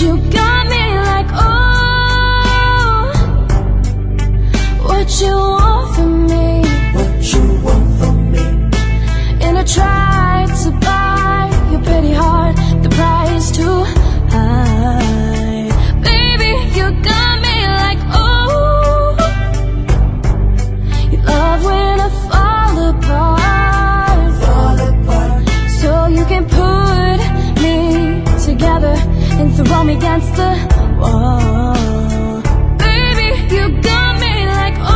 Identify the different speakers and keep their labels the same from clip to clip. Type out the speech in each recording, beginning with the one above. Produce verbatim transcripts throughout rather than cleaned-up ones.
Speaker 1: You got me like, oh, what you want from me?
Speaker 2: What you want from me?
Speaker 1: And I tried to buy your pretty heart, the price too high. Baby, you got me like, oh, you love when I fall apart,
Speaker 2: Fall apart.
Speaker 1: so you can put me together and throw me against the wall. Baby, you got me like, oh,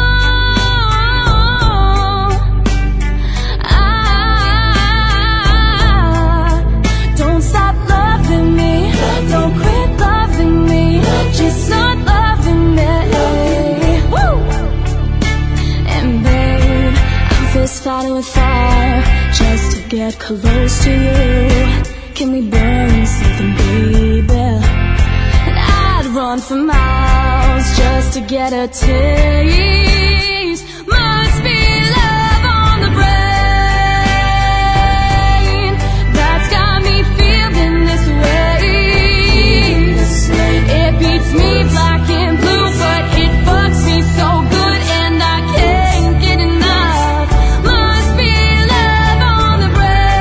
Speaker 1: ah, don't stop loving me, don't quit loving me, just start loving me. Woo! And babe, I'm fist fighting with fire just to get close to you. Can we burn something, baby? And I'd run for miles just to get a taste. Must be love on the brain that's got me feeling this way. It beats me black and blue, but it fucks me so good and I can't get enough. Must be love on the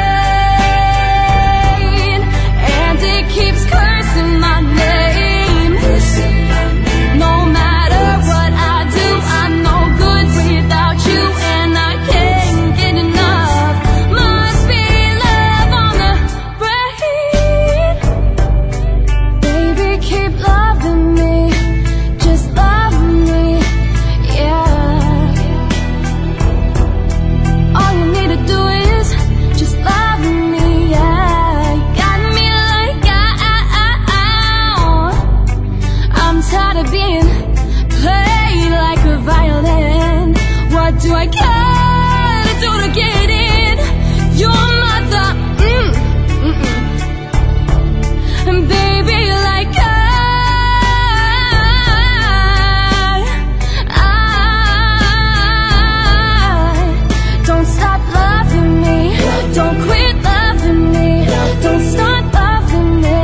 Speaker 1: brain, and it keeps cursing my name.
Speaker 2: Cursing my name.
Speaker 1: No matter what I do, I'm no good without you, and I can't get enough. Must be love on the brain. Baby, keep loving me, just love me, yeah. All you need to do is just love me, yeah. You got me like, ah, I'm tired of being played like a violin. What do I gotta do to get in your mother? Mm, mm, mm. And baby, like I, I don't stop loving me, don't quit loving me, don't start loving me.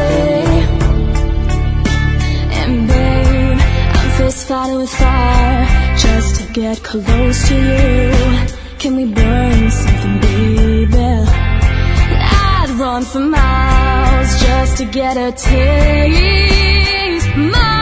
Speaker 1: And babe, I'm fist fighting with fire just to get close to you. Can we burn something, baby? And I'd run for miles just to get a taste. My